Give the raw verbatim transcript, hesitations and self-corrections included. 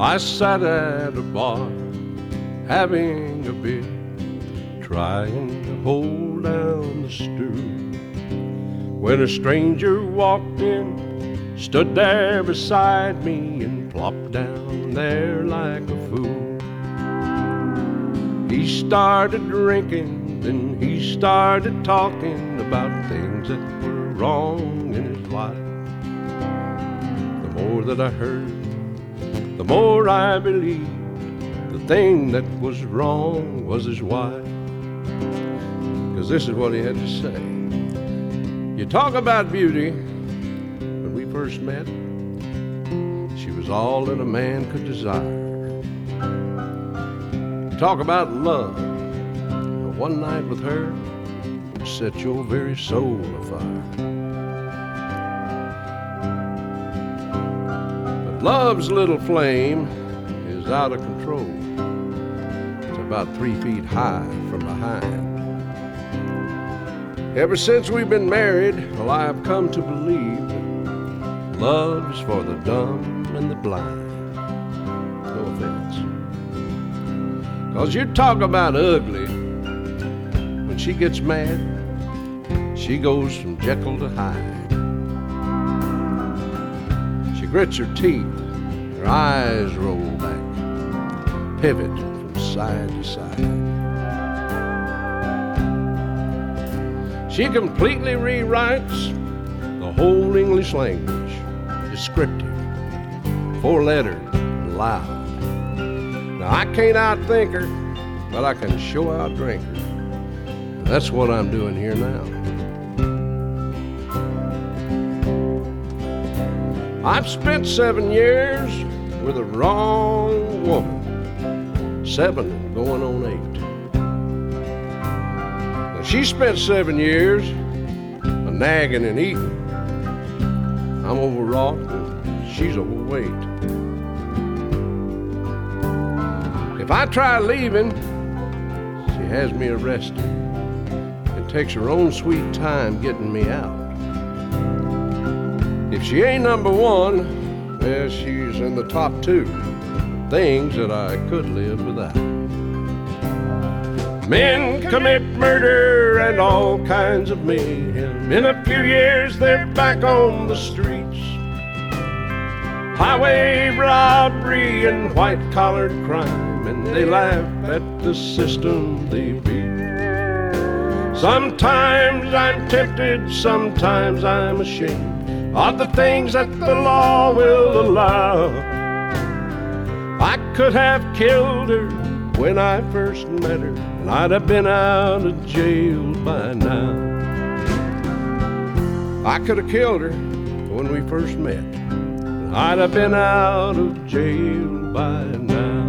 I sat at a bar having a beer, trying to hold down the stew, when a stranger walked in, stood there beside me, and plopped down there like a fool. He started drinking, then he started talking about things that were wrong in his life. The more that I heard, the more I believed the thing that was wrong was his wife. Because this is what he had to say. You talk about beauty. When we first met, she was all that a man could desire. You talk about love. One night with her will set your very soul afire. But love's little flame is out of control. It's about three feet high from behind. Ever since we've been married, well, I've come to believe that love's for the dumb and the blind. No offense. 'Cause you talk about ugly. When she gets mad, she goes from Jekyll to Hyde. She grits her teeth, her eyes roll back, pivot from side to side. She completely rewrites the whole English language, descriptive, four-lettered, and loud. Now, I can't outthink her, but I can sure outdrink her. That's what I'm doing here now. I've spent seven years with a wrong woman, seven going on eight. Now, she spent seven years a nagging and eating. I'm overwrought and she's overweight. If I try leaving, she has me arrested. Takes her own sweet time getting me out. If she ain't number one, well, she's in the top two. Things that I could live without. Men commit murder and all kinds of mayhem. In a few years, they're back on the streets. Highway robbery and white-collared crime, and they laugh at the system they beat. Sometimes I'm tempted, sometimes I'm ashamed of the things that the law will allow. I could have killed her when I first met her, and I'd have been out of jail by now. I could have killed her when we first met, and I'd have been out of jail by now.